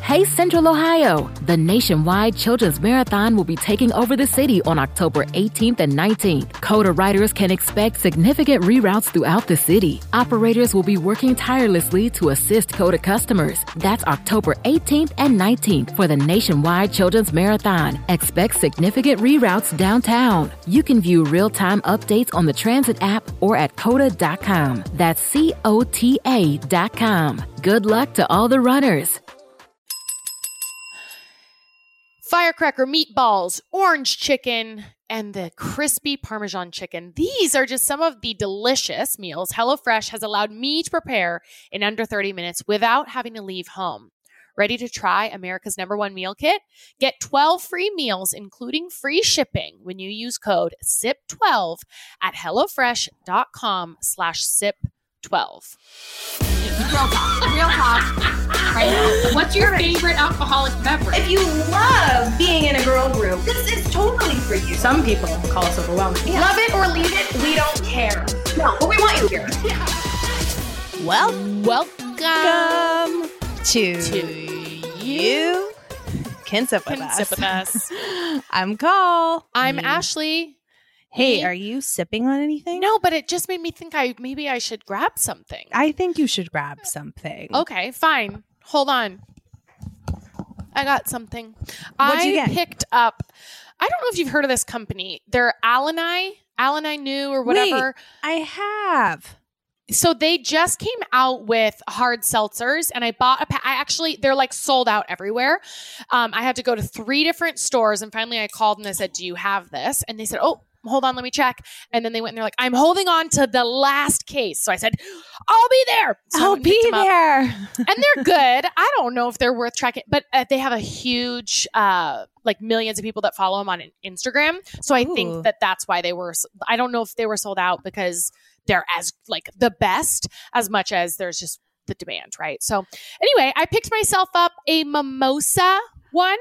Hey, Central Ohio! The nationwide Children's Marathon will be taking over the city on October 18th and 19th. CODA riders can expect significant reroutes throughout the city. Operators will be working tirelessly to assist CODA customers. That's October 18th and 19th for the nationwide Children's Marathon. Expect significant reroutes downtown. You can view real-time updates on the Transit app or at CODA.com. That's COTA.com. Good luck to all the runners. Firecracker meatballs, orange chicken, and the crispy Parmesan chicken. These are just some of the delicious meals HelloFresh has allowed me to prepare in under 30 minutes without having to leave home. Ready to try America's #1 meal kit? Get 12 free meals, including free shipping, when you use code SIP12 at HelloFresh.com/SIP12. Real talk. Right now. What's your favorite alcoholic beverage? If you love being in a girl group, this is totally for you. Some people call us overwhelming. Yeah. Love it or leave it, we don't care. No, but we want you here. Yeah. Welcome to you. Can sip with us. I'm Cole. I'm Ashley. Hey, are you sipping on anything? No, but it just made me think maybe I should grab something. I think you should grab something. Okay, fine. Hold on. I got something. What'd you get? Picked up, I don't know if you've heard of this company. They're Alani New or whatever. Wait, I have. So they just came out with hard seltzers, and I bought they're like sold out everywhere. I had to go to 3 different stores, and finally I called and I said, "Do you have this?" And they said, "Oh, hold on, let me check." And then they went and they're like, "I'm holding on to the last case." So I said, "I'll be there." So I'll be there. And they're good. I don't know if they're worth tracking, but they have a huge, like millions of people that follow them on Instagram. So I think that's why I don't know if they were sold out because they're as like the best as much as there's just the demand, right? So anyway, I picked myself up a mimosa one.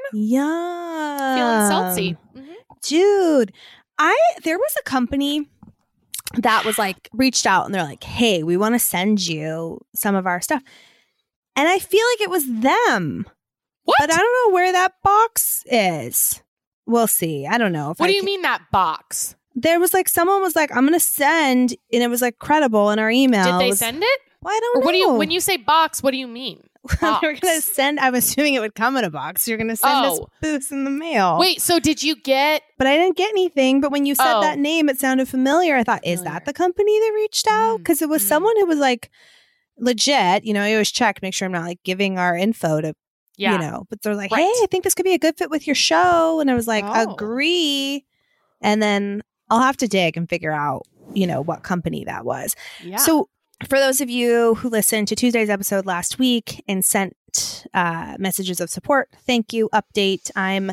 Yeah. Feeling salty. Mm-hmm. Dude, there was a company that was like reached out and they're like, "Hey, we want to send you some of our stuff." And I feel like it was them. What? But I don't know where that box is. We'll see. I don't know. What do you mean that box? There was like someone was like, "I'm going to send," and it was like credible in our email. Did they send it? Well, I don't know. What do you when you say box? What do you mean? They're going to send. I'm assuming it would come in a box. You're going to send us booths in the mail. Wait, so did you get? But I didn't get anything. But when you said that name, it sounded familiar. I thought, is that the company that reached out? Because it was someone who was like legit. You know, I always check, make sure I'm not like giving our info to. Yeah. You know, but they're like, "Hey, I think this could be a good fit with your show," and I was like, "Agree." And then I'll have to dig and figure out, you know, what company that was. Yeah. So for those of you who listened to Tuesday's episode last week and sent messages of support, thank you. Update. I'm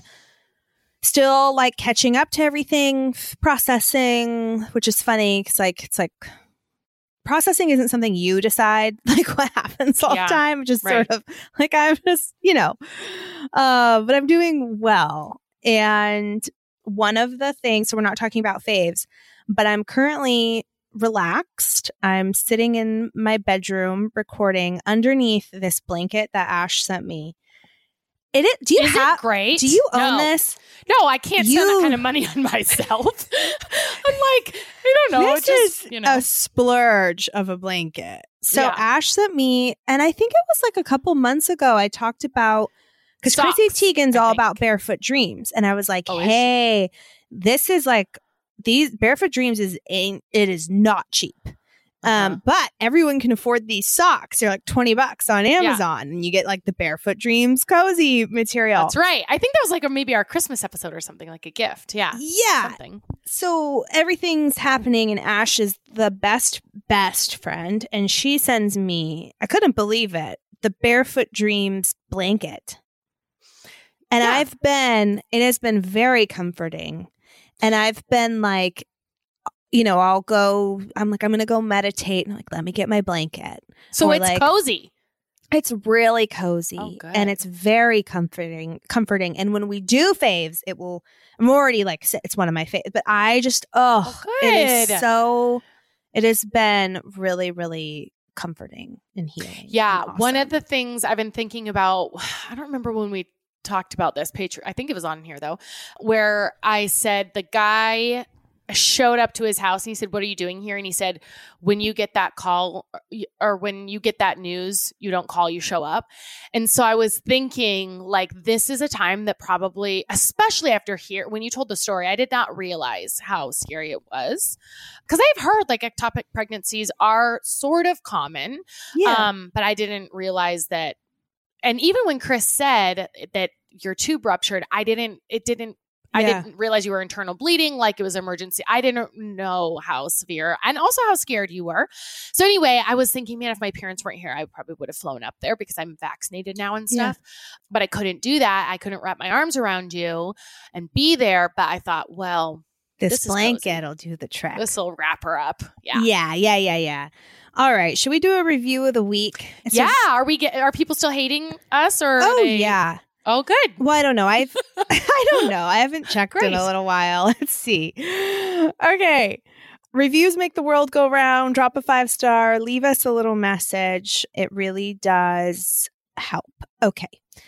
still like catching up to everything, processing, which is funny because it's like processing isn't something you decide like what happens all the time. Just sort of like I'm just, you know, but I'm doing well. And one of the things, so we're not talking about faves, but I'm currently relaxed. I'm sitting in my bedroom recording underneath this blanket that Ash sent me. Do you Is have it great? Do you own this? No, I can't spend that kind of money on myself. I'm like, I don't know. This is a splurge of a blanket. So Ash sent me, and I think it was like a couple months ago, I talked about, because Chrissy Teigen's all about Barefoot Dreams. And I was like, hey, this is like, these Barefoot Dreams it is not cheap. But everyone can afford these socks. They're like $20 on Amazon, and you get like the Barefoot Dreams cozy material. That's right. I think that was like maybe our Christmas episode or something, like a gift. Yeah. Yeah. Something. So everything's happening, and Ash is the best friend, and she sends me, I couldn't believe it, the Barefoot Dreams blanket. And it has been very comforting. And I've been like, you know, I'm going to go meditate, and like, let me get my blanket. So it's like, cozy. It's really cozy. Oh, good. And it's very comforting. And when we do faves, I'm already like, it's one of my faves, but I just, it has been really, really comforting and healing. Yeah. and awesome. One of the things I've been thinking about, I don't remember when we talked about this, I think it was on here though, where I said the guy showed up to his house and he said, "What are you doing here?" And he said, "When you get that call or when you get that news, you don't call, you show up." And so I was thinking, like, this is a time that probably, especially after when you told the story, I did not realize how scary it was, because I've heard like ectopic pregnancies are sort of common. But I didn't realize that. And even when Chris said that your tube ruptured, I didn't realize you were internal bleeding, like it was emergency. I didn't know how severe and also how scared you were. So anyway, I was thinking, man, if my parents weren't here, I probably would have flown up there because I'm vaccinated now and stuff. But I couldn't do that. I couldn't wrap my arms around you and be there. But I thought, well, this blanket will do the trick. This will wrap her up. Yeah. All right. Should we do a review of the week? Are people still hating us or? Yeah. Oh, good. Well, I don't know. I don't know. I haven't checked in a little while. Let's see. Okay. Reviews make the world go round. Drop a 5-star. Leave us a little message. It really does help. Okay.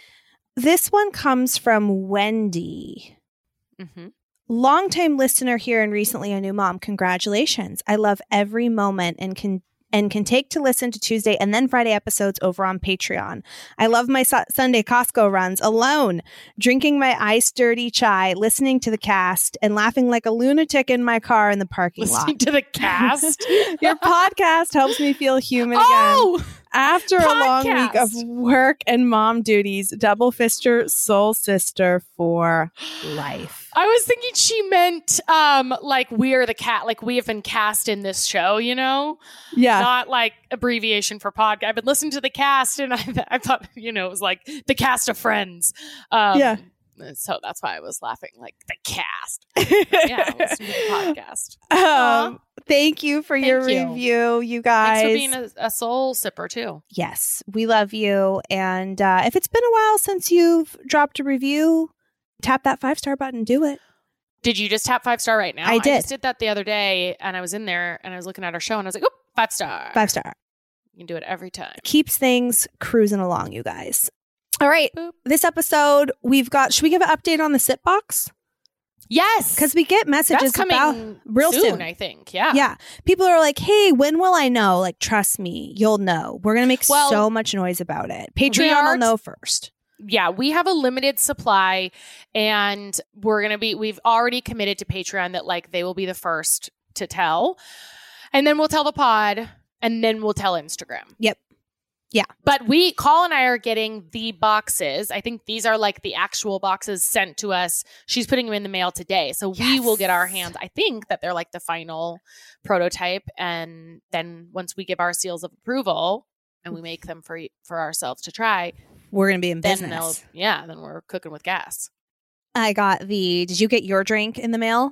This one comes from Wendy. Mm-hmm. Longtime listener here and recently a new mom. Congratulations. I love every moment and can take to listen to Tuesday and then Friday episodes over on Patreon. I love my Sunday Costco runs alone, drinking my iced dirty chai, listening to the cast, and laughing like a lunatic in my car in the parking lot. Listening to the cast? Your podcast helps me feel human again. After a long week of work and mom duties, double fister, soul sister for life. I was thinking she meant like we are the cat, like we have been cast in this show, you know? Yeah. Not like abbreviation for podcast. I've been listening to the cast and I thought, you know, it was like the cast of Friends. So that's why I was laughing, like the cast. Yeah, listen to the podcast. Thank you for your review, you guys. Thanks for being a soul sipper too. Yes, we love you. And if it's been a while since you've dropped a review, tap that 5-star button. Do it. Did you just tap 5-star right now? I did. I just did that the other day, and I was in there and I was looking at our show, and I was like, "Oh, 5-star, 5-star." You can do it every time. Keeps things cruising along, you guys. All right. Boop. This episode, we've got. Should we give an update on the sit box? Yes, because we get messages that's coming about real soon. I think. Yeah. Yeah. People are like, "Hey, when will I know?" Like, trust me, you'll know. We're gonna make so much noise about it. Patreon will know first. Yeah, we have a limited supply, and we've already committed to Patreon that like they will be the first to tell, and then we'll tell the pod, and then we'll tell Instagram. Yep. Yeah. But Call and I are getting the boxes. I think these are like the actual boxes sent to us. She's putting them in the mail today. So we will get our hands. I think that they're like the final prototype. And then once we give our seals of approval and we make them for ourselves to try, we're going to be in business. Then we're cooking with gas. I got did you get your drink in the mail?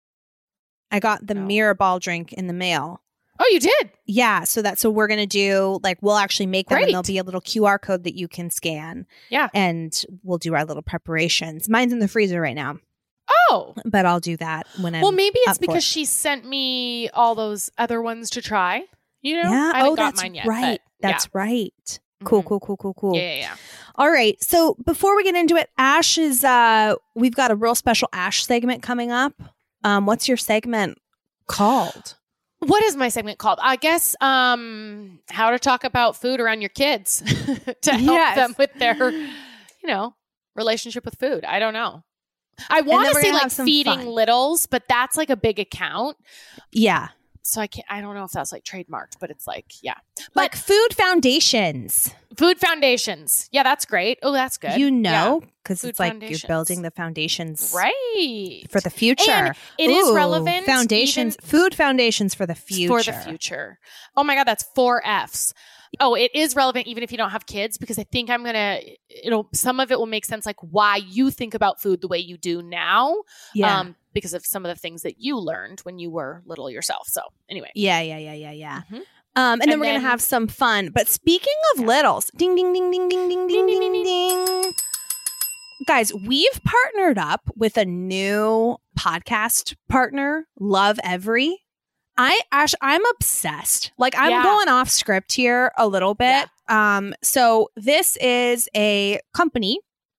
I got the Mirror Ball drink in the mail. Oh, you did? Yeah. So we're going to do, like, we'll actually make them and there'll be a little QR code that you can scan. Yeah. And we'll do our little preparations. Mine's in the freezer right now. Oh. But I'll do that when I'm Well, maybe it's because she sent me all those other ones to try. You know? Yeah. I haven't got mine yet. Right. That's right. Cool, cool. Yeah. All right. So before we get into it, Ash is, we've got a real special Ash segment coming up. What's your segment called? What is my segment called? I guess how to talk about food around your kids to help them with their, relationship with food. I don't know. I want to say like feeding littles, but that's like a big account. Yeah. So I don't know if that's like trademarked, but it's like, yeah. But like food foundations. Food foundations. Yeah, that's great. Oh, that's good. Because it's like you're building the foundations for the future. And it is relevant. Food foundations for the future. Oh my God, that's 4 Fs. Oh, it is relevant even if you don't have kids, because I think some of it will make sense, like why you think about food the way you do now. Yeah. Because of some of the things that you learned when you were little yourself. So anyway. Yeah. Mm-hmm. And then we're going to have some fun. But speaking of littles, ding, ding, ding, ding, ding, ding, ding, ding, ding, ding. Guys, we've partnered up with a new podcast partner, Love Every. I'm obsessed. Like I'm going off script here a little bit. So this is a company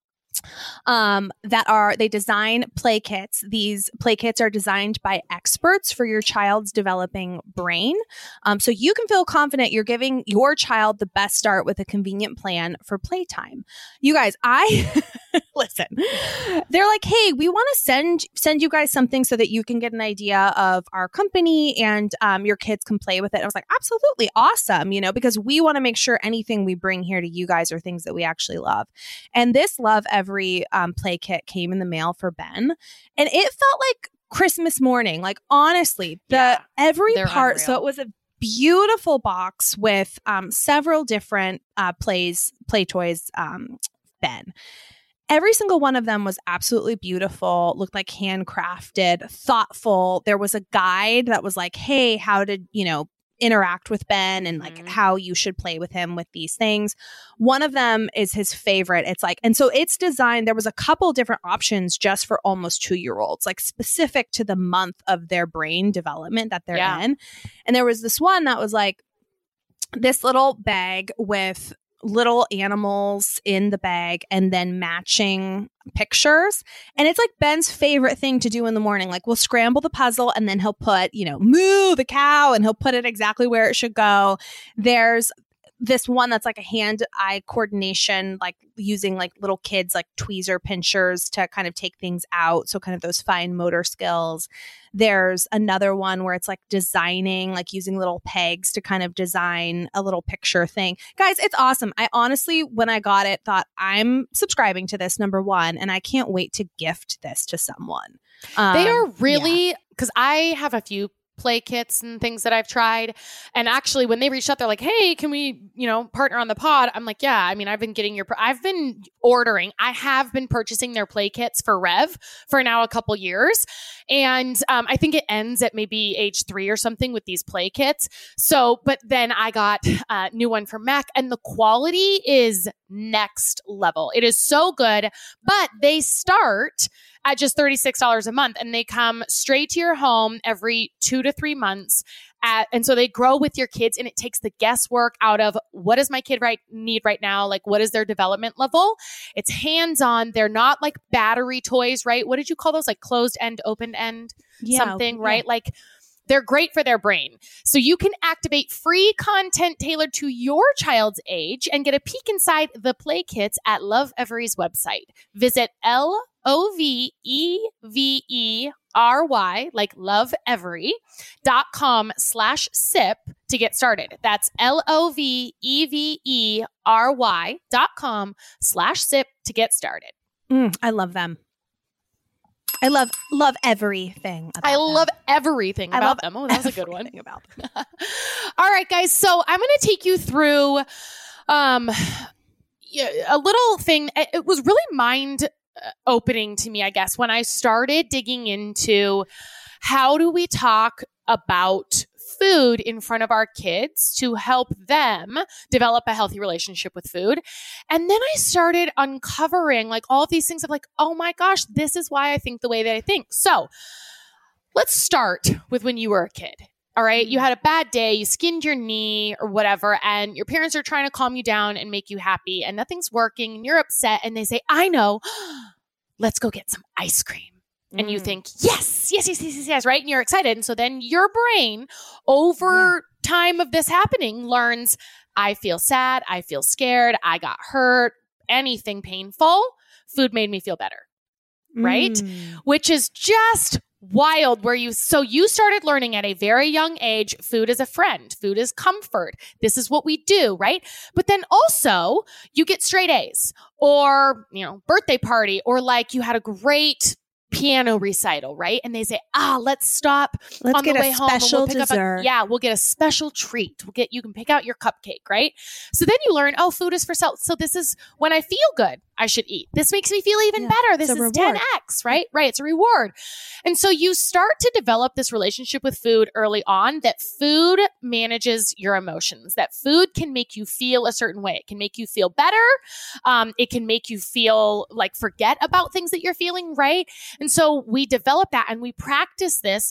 they design play kits. These play kits are designed by experts for your child's developing brain. So you can feel confident you're giving your child the best start with a convenient plan for playtime. You guys, listen, they're like, hey, we want to send you guys something so that you can get an idea of our company and your kids can play with it. And I was like, absolutely awesome, because we want to make sure anything we bring here to you guys are things that we actually love. And this Love Every play kit came in the mail for Ben, and it felt like Christmas morning. Like honestly, every part. Unreal. So it was a beautiful box with several different play toys. Ben. Every single one of them was absolutely beautiful, looked like handcrafted, thoughtful. There was a guide that was like, hey, how to, interact with Ben and like how you should play with him with these things. One of them is his favorite. It's like, and so it's designed, there was a couple different options just for almost 2-year-olds, like specific to the month of their brain development that they're in. And there was this one that was like this little bag with little animals in the bag and then matching pictures. And it's like Ben's favorite thing to do in the morning. Like we'll scramble the puzzle and then he'll put, moo the cow, and he'll put it exactly where it should go. There's this one that's like a hand-eye coordination, like using like little kids like tweezer pinchers to kind of take things out. So kind of those fine motor skills. There's another one where it's like designing, like using little pegs to kind of design a little picture thing. Guys, it's awesome. I honestly, when I got it, thought I'm subscribing to this, number one, and I can't wait to gift this to someone. They are really, because I have a few play kits and things that I've tried. And actually when they reached out, they're like, hey, can we, partner on the pod? I'm like, yeah, I've been ordering. I have been purchasing their play kits for Rev for now a couple years. And I think it ends at maybe age 3 or something with these play kits. So, but then I got a new one from Mac and the quality is next level. It is so good, but they start at just $36 a month and they come straight to your home every 2 to 3 months. And so they grow with your kids and it takes the guesswork out of what does my kid need right now? Like what is their development level? It's hands-on. They're not like battery toys, right? What did you call those? Like closed end, open end, something, right? Like they're great for their brain. So you can activate free content tailored to your child's age and get a peek inside the play kits at Love Every's website. Visit LOVEVERY, like loveevery.com/sip to get started. That's LOVEVERY.com/sip to get started. I love them. I love everything about them. Love everything about them. Oh, that was a good one. About them. All right, guys. So I'm going to take you through a little thing. It was really mind opening to me, I guess, when I started digging into how do we talk about food in front of our kids to help them develop a healthy relationship with food. And then I started uncovering like all of these things of like, oh my gosh, this is why I think the way that I think. So let's start with when you were a kid. All right. You had a bad day, you skinned your knee or whatever, and your parents are trying to calm you down and make you happy and nothing's working and you're upset and they say, I know, let's go get some ice cream. And you think, yes, right? And you're excited. And so then your brain over time of this happening learns, I feel sad, I feel scared, I got hurt, anything painful, food made me feel better, right? Which is just wild where you started learning at a very young age, food is a friend, food is comfort. This is what we do, right? But then also you get straight A's or, birthday party or like you had a great piano recital, right? And they say, let's stop on the way home. We'll pick dessert. We'll get a special treat. You can pick out your cupcake, right? So then you learn, food is for self. So this is when I feel good, I should eat. This makes me feel even better. This is reward. 10x, right? Right. It's a reward. And so you start to develop this relationship with food early on that food manages your emotions, that food can make you feel a certain way. It can make you feel better. It can make you feel like forget about things that you're feeling, right? And so we develop that and we practice this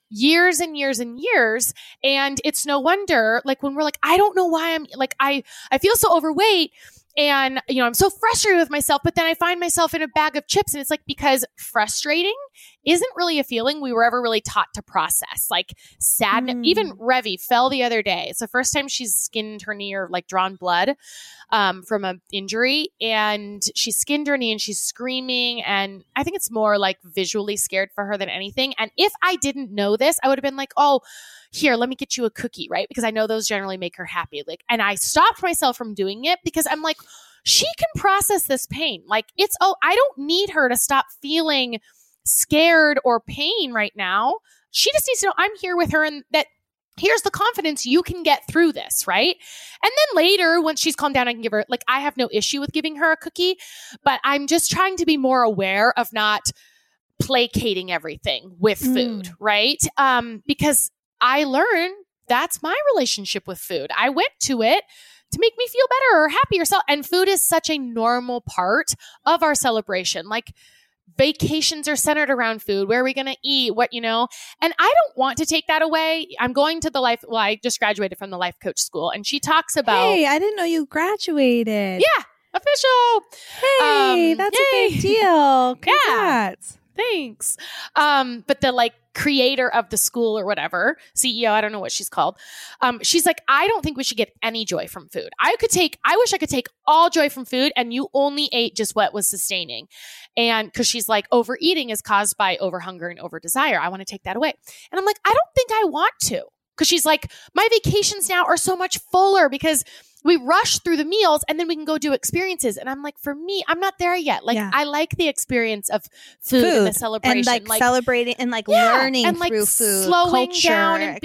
years and years and years. And it's no wonder, like when we're like, I don't know why I'm like, I feel so overweight. And, you know, I'm so frustrated with myself, but then I find myself in a bag of chips. And it's like, because frustrating isn't really a feeling we were ever really taught to process. Like sadness, even Revy fell the other day. It's the first time she's skinned her knee or like drawn blood from an injury. And she skinned her knee and she's screaming. And I think it's more like visually scared for her than anything. And if I didn't know this, I would have been like, oh, here, let me get you a cookie, right? Because I know those generally make her happy. Like, and I stopped myself from doing it because I'm like, she can process this pain. Like I don't need her to stop feeling scared or pain right now. She just needs to know I'm here with her and that here's the confidence you can get through this, right? And then later, once she's calmed down, I can give her, like, I have no issue with giving her a cookie, but I'm just trying to be more aware of not placating everything with food, right? Because I learned that's my relationship with food. I went to it to make me feel better or happier. And food is such a normal part of our celebration. Like vacations are centered around food. Where are we going to eat? What, you know? And I don't want to take that away. I'm going to I just graduated from the life coach school and she talks about. Hey, I didn't know you graduated. Yeah. Official. Hey, that's a big deal. Congrats. Yeah. Thanks. But the like creator of the school or whatever, CEO, I don't know what she's called. She's like, I don't think we should get any joy from food. I wish I could take all joy from food and you only ate just what was sustaining. And cause she's like, overeating is caused by overhunger and over desire. I want to take that away. And I'm like, I don't think I want to. Cause she's like, my vacations now are so much fuller because we rush through the meals and then we can go do experiences. And I'm like, for me, I'm not there yet. Like, I like the experience of food and the celebration. And like celebrating and like learning and like through food, slowing culture. down. And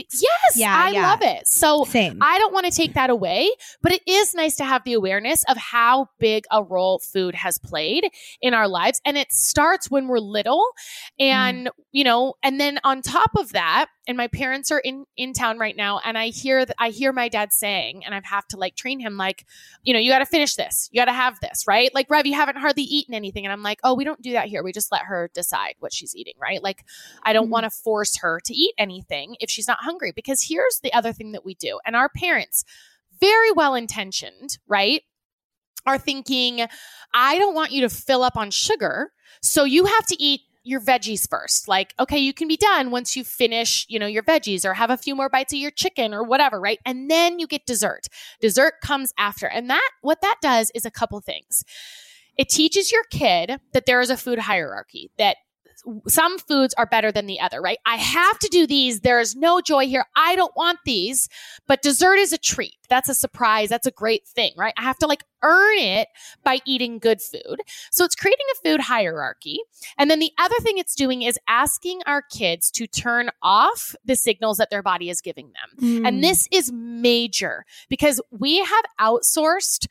I love it. So Same. I don't want to take that away, but it is nice to have the awareness of how big a role food has played in our lives. And it starts when we're little. And, you know, and then on top of that, and my parents are in town right now. And I hear my dad saying, and I have to like train him, like, you know, you got to finish this. You got to have this, right? Like, Rev, you haven't hardly eaten anything. And I'm like, oh, we don't do that here. We just let her decide what she's eating, right? Like, I don't want to force her to eat anything if she's not hungry, because here's the other thing that we do. And our parents, very well-intentioned, right, are thinking, I don't want you to fill up on sugar. So you have to eat your veggies first. Like, okay, you can be done once you finish, you know, your veggies or have a few more bites of your chicken or whatever, right? And then you get dessert. Dessert comes after. And what that does is a couple things. It teaches your kid that there is a food hierarchy, that some foods are better than the other, right? I have to do these. There is no joy here. I don't want these, but dessert is a treat. That's a surprise. That's a great thing, right? I have to like earn it by eating good food. So it's creating a food hierarchy. And then the other thing it's doing is asking our kids to turn off the signals that their body is giving them. And this is major because we have outsourced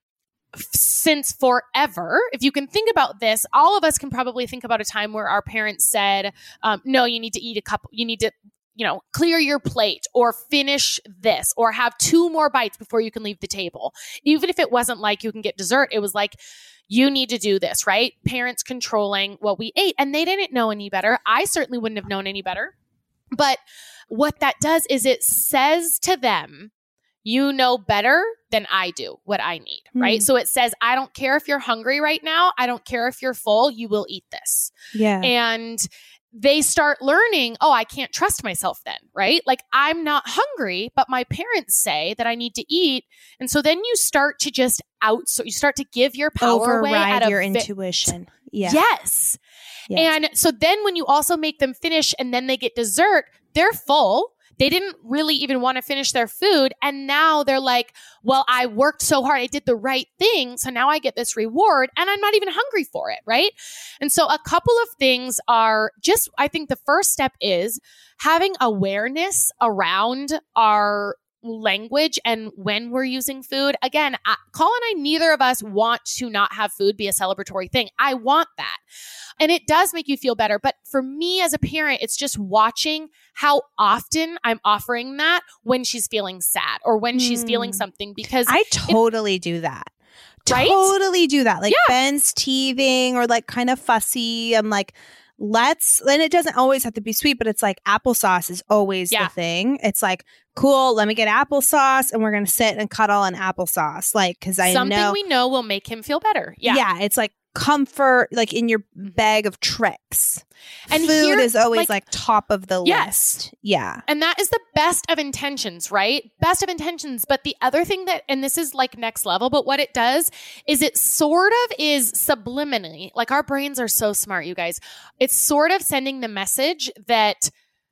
since forever. If you can think about this, all of us can probably think about a time where our parents said, no, you need to eat you need to, you know, clear your plate or finish this or have 2 more bites before you can leave the table. Even if it wasn't like you can get dessert, it was like, you need to do this, right? Parents controlling what we ate, and they didn't know any better. I certainly wouldn't have known any better. But what that does is it says to them, you know better than I do what I need, right? So it says, I don't care if you're hungry right now. I don't care if you're full. You will eat this. Yeah. And they start learning, oh, I can't trust myself then, right? Like, I'm not hungry, but my parents say that I need to eat. And so then you start to just you start to give your power away at your intuition. Yes. And so then when you also make them finish and then they get dessert, they're full. They didn't really even want to finish their food. And now they're like, well, I worked so hard. I did the right thing. So now I get this reward and I'm not even hungry for it. Right. And so a couple of things are just, I think the first step is having awareness around our language and when we're using food. Again, Colin and I, neither of us want to not have food be a celebratory thing. I want that. And it does make you feel better. But for me as a parent, it's just watching how often I'm offering that when she's feeling sad or when she's feeling something, because I totally do that. Right? Totally do that. Like Ben's teething or like kind of fussy. I'm like, and it doesn't always have to be sweet, but it's like applesauce is always the thing. It's like, cool, let me get applesauce and we're going to sit and cuddle on applesauce. Like, because I something know. we know will make him feel better. Yeah. Yeah. It's like comfort, like in your bag of tricks. And food is always like top of the yes. list. Yeah. And that is the best of intentions, right? Best of intentions. But the other thing that, and this is like next level, but what it does is it sort of is subliminally, like our brains are so smart, you guys. It's sort of sending the message that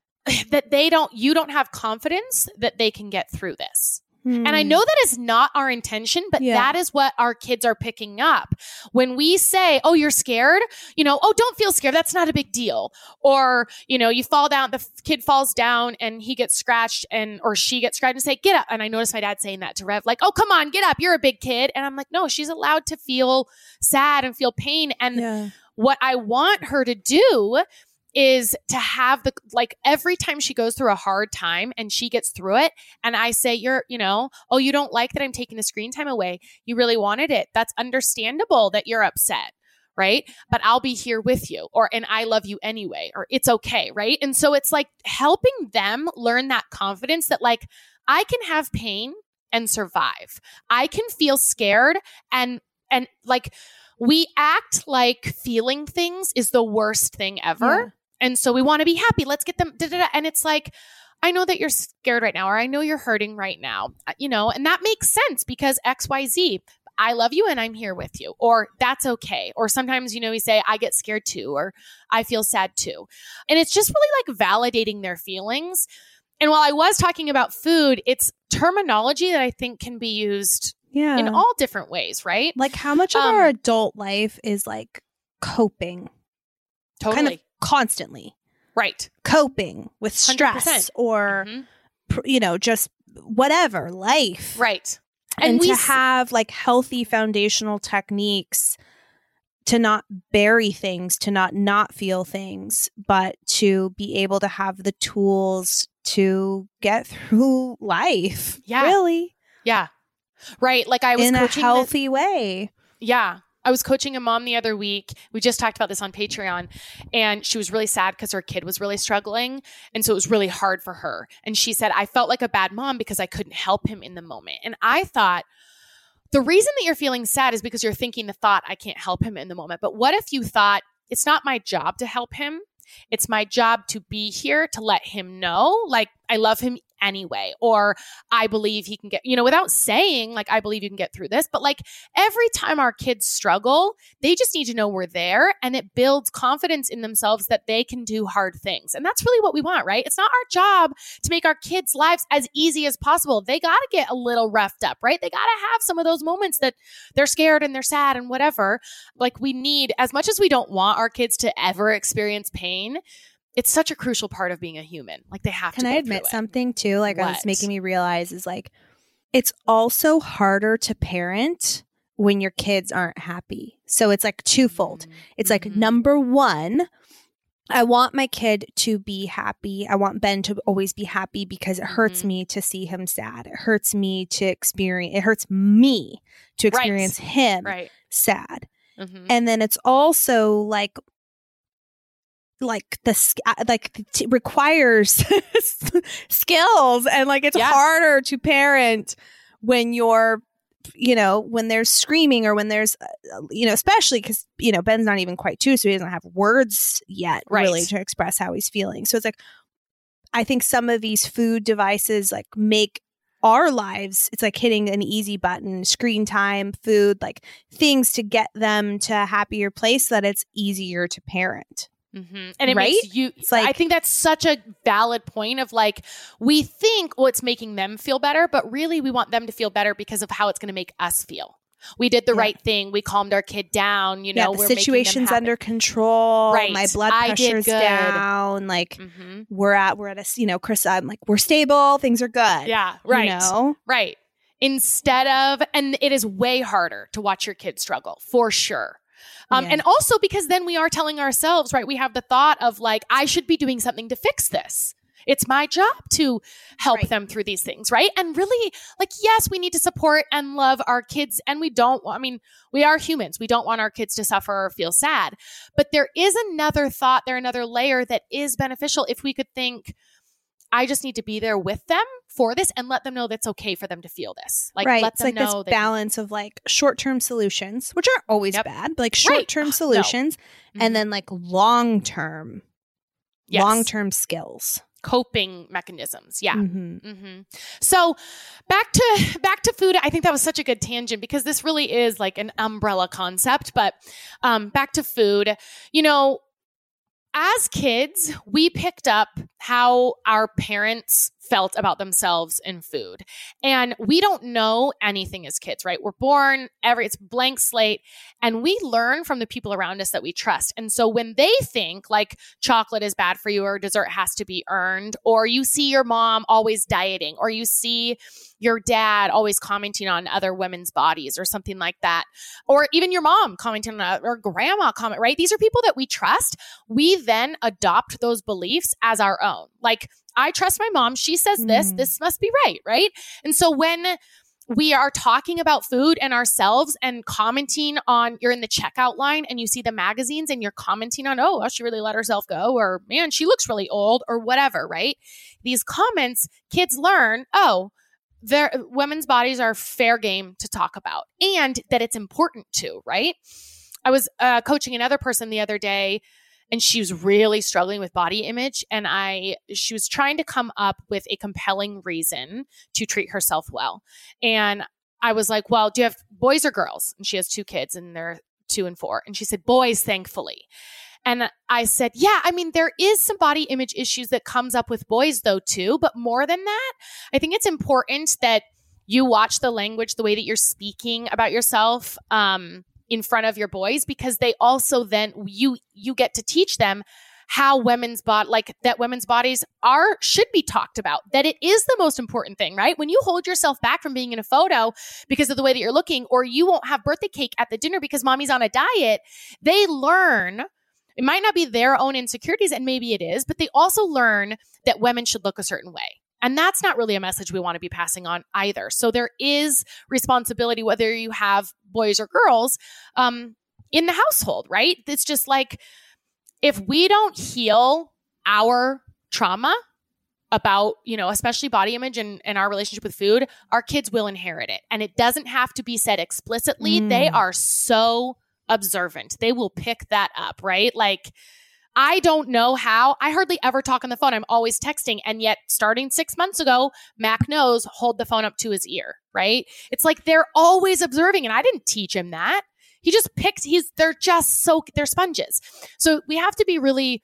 you don't have confidence that they can get through this. And I know that is not our intention, but that is what our kids are picking up. When we say, oh, you're scared, oh, don't feel scared. That's not a big deal. Or, you fall down, the kid falls down and he gets scratched or she gets scratched and say, get up. And I noticed my dad saying that to Rev, like, oh, come on, get up. You're a big kid. And I'm like, no, she's allowed to feel sad and feel pain. And what I want her to do is to have every time she goes through a hard time and she gets through it and I say, you don't like that I'm taking the screen time away. You really wanted it. That's understandable that you're upset, right? But I'll be here with you and I love you anyway, or it's okay, right? And so it's like helping them learn that confidence that like, I can have pain and survive. I can feel scared and like we act like feeling things is the worst thing ever. Yeah. And so we want to be happy. Let's get them. And it's like, I know that you're scared right now, or I know you're hurting right now, and that makes sense because X, Y, Z. I love you and I'm here with you, or that's okay. Or sometimes, we say, I get scared too, or I feel sad too. And it's just really like validating their feelings. And while I was talking about food, it's terminology that I think can be used in all different ways, right? Like how much of our adult life is like coping? Totally. Kind of constantly. Right. Coping with stress 100%. or, just whatever, life. Right. And to have like healthy foundational techniques to not bury things, to not feel things, but to be able to have the tools to get through life. Yeah. Really. Yeah. Right. Like I was in coaching a healthy way. Yeah. I was coaching a mom the other week. We just talked about this on Patreon, and she was really sad because her kid was really struggling. And so it was really hard for her. And she said, I felt like a bad mom because I couldn't help him in the moment. And I thought, the reason that you're feeling sad is because you're thinking the thought, I can't help him in the moment. But what if you thought, it's not my job to help him. It's my job to be here to let him know, like, I love him anyway, or I believe he can get, without saying like, I believe you can get through this, but like every time our kids struggle, they just need to know we're there, and it builds confidence in themselves that they can do hard things. And that's really what we want, right? It's not our job to make our kids' lives as easy as possible. They got to get a little roughed up, right? They got to have some of those moments that they're scared and they're sad and whatever. Like we need, as much as we don't want our kids to ever experience pain, it's such a crucial part of being a human. Like they have to. Can I admit something too? Like what? It's making me realize is like, it's also harder to parent when your kids aren't happy. So it's like twofold. It's like number one, I want my kid to be happy. I want Ben to always be happy because it hurts me to see him sad. It hurts me to experience him sad. And then it's also like requires skills, and like it's harder to parent when you're when there's screaming, or when there's especially because Ben's not even quite 2, so he doesn't have words yet really to express how he's feeling. So it's like, I think some of these food devices like make our lives, it's like hitting an easy button, screen time, food, like things to get them to a happier place so that it's easier to parent. And it makes you, like, I think that's such a valid point of like, we think, it's making them feel better, but really we want them to feel better because of how it's going to make us feel. We did the right thing. We calmed our kid down. The situation's under control. Right. My blood pressure's down. Like we're at a, Chris, I'm like, we're stable. Things are good. Yeah. Right. Right. Instead of, and it is way harder to watch your kid struggle for sure. And also because then we are telling ourselves, right, we have the thought of like, I should be doing something to fix this. It's my job to help Right. them through these things, right? And really, like, yes, we need to support and love our kids. And we are humans. We don't want our kids to suffer or feel sad. But there is another thought there, another layer that is beneficial if we could think, I just need to be there with them for this and let them know that's okay for them to feel this. Like, right. let It's them like this know that balance of like short-term solutions, which aren't always Yep. bad, but like Right. short-term No. solutions, Mhm. and then like long-term skills. coping mechanisms. Yeah. Mhm. So back to food. I think that was such a good tangent because this really is like an umbrella concept, but back to food, as kids, we picked up how our parents felt about themselves in food. And we don't know anything as kids, right? We're born, it's blank slate, and we learn from the people around us that we trust. And so when they think like chocolate is bad for you or dessert has to be earned, or you see your mom always dieting, or you see your dad always commenting on other women's bodies or something like that, or even your mom commenting on or grandma comment, right? These are people that we trust. We then adopt those beliefs as our own. Like, I trust my mom. She says this must be right? And so when we are talking about food and ourselves and commenting on, you're in the checkout line and you see the magazines and you're commenting on, oh, she really let herself go, or man, she looks really old, or whatever, right? These comments, kids learn, their women's bodies are fair game to talk about and that it's important to, right? I was coaching another person the other day, and she was really struggling with body image. And she was trying to come up with a compelling reason to treat herself well. And I was like, well, do you have boys or girls? And she has 2 kids and they're 2 and 4. And she said, boys, thankfully. And I said, yeah, there is some body image issues that comes up with boys though too. But more than that, I think it's important that you watch the language, the way that you're speaking about yourself, in front of your boys, because they also then you get to teach them how women's bodies should be talked about, that it is the most important thing, right? When you hold yourself back from being in a photo because of the way that you're looking, or you won't have birthday cake at the dinner because mommy's on a diet, they learn, it might not be their own insecurities, and maybe it is, but they also learn that women should look a certain way. And that's not really a message we want to be passing on either. So there is responsibility, whether you have boys or girls, in the household, right? It's just like, if we don't heal our trauma about, especially body image and our relationship with food, our kids will inherit it. And it doesn't have to be said explicitly. They are so observant. They will pick that up, right? Like, I don't know how. I hardly ever talk on the phone. I'm always texting. And yet, starting 6 months ago, Mac knows, hold the phone up to his ear, right? It's like they're always observing. And I didn't teach him that. He just picked, they're sponges. So we have to be really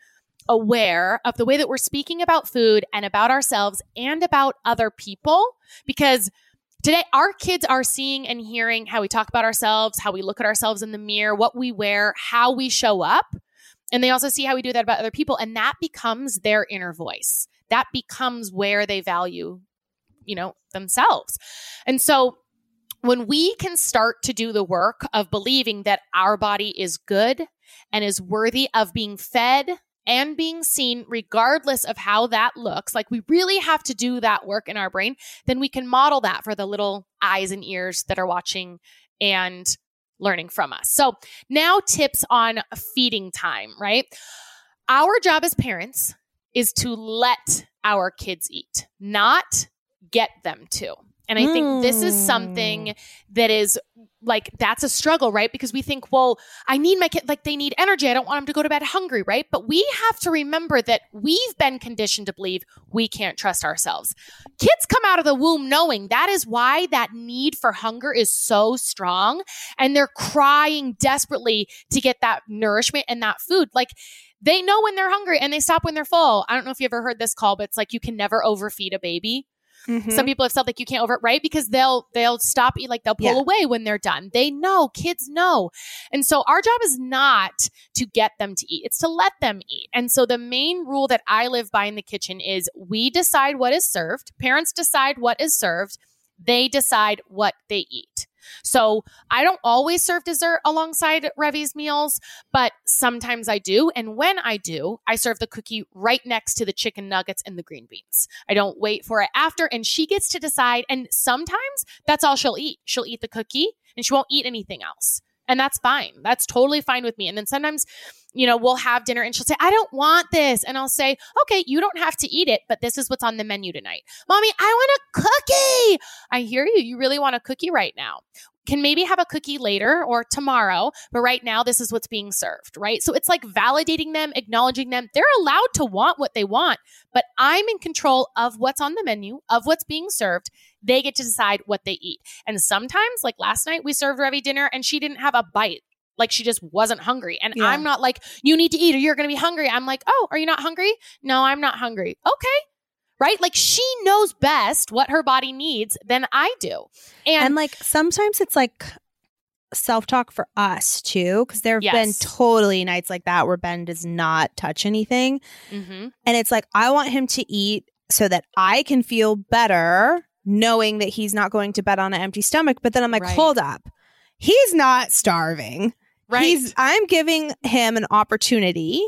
aware of the way that we're speaking about food and about ourselves and about other people, because today, our kids are seeing and hearing how we talk about ourselves, how we look at ourselves in the mirror, what we wear, how we show up. And they also see how we do that about other people. And that becomes their inner voice. That becomes where they value, themselves. And so when we can start to do the work of believing that our body is good and is worthy of being fed and being seen, regardless of how that looks, like we really have to do that work in our brain, then we can model that for the little eyes and ears that are watching and learning from us. So now, tips on feeding time, right? Our job as parents is to let our kids eat, not get them to. And I think this is something that is like, that's a struggle, right? Because we think, well, I need my kid, like they need energy. I don't want them to go to bed hungry, right? But we have to remember that we've been conditioned to believe we can't trust ourselves. Kids come out of the womb knowing that is why that need for hunger is so strong. And they're crying desperately to get that nourishment and that food. Like, they know when they're hungry and they stop when they're full. I don't know if you ever heard this call, but it's like, you can never overfeed a baby. Mm-hmm. Some people have said like you can't right? Because they'll stop eat, like they'll pull away when they're done. They know, kids know. And so our job is not to get them to eat. It's to let them eat. And so the main rule that I live by in the kitchen is we decide what is served. Parents decide what is served. They decide what they eat. So I don't always serve dessert alongside Revi's meals, but sometimes I do. And when I do, I serve the cookie right next to the chicken nuggets and the green beans. I don't wait for it after, and she gets to decide. And sometimes that's all she'll eat. She'll eat the cookie and she won't eat anything else. And that's fine. That's totally fine with me. And then sometimes, we'll have dinner and she'll say, I don't want this. And I'll say, okay, you don't have to eat it, but this is what's on the menu tonight. Mommy, I want a cookie. I hear you. You really want a cookie right now. Can maybe have a cookie later or tomorrow, but right now this is what's being served, right? So it's like validating them, acknowledging them. They're allowed to want what they want, but I'm in control of what's on the menu, of what's being served. They get to decide what they eat. And sometimes, like last night, we served Revi dinner and she didn't have a bite. Like she just wasn't hungry. And I'm not like, you need to eat or you're going to be hungry. I'm like, oh, are you not hungry? No, I'm not hungry. Okay. Right? Like she knows best what her body needs than I do. And like sometimes it's like self-talk for us too, because there have been totally nights like that where Ben does not touch anything. And it's like, I want him to eat so that I can feel better knowing that he's not going to bed on an empty stomach. But then I'm like, hold up. He's not starving. Right. I'm giving him an opportunity.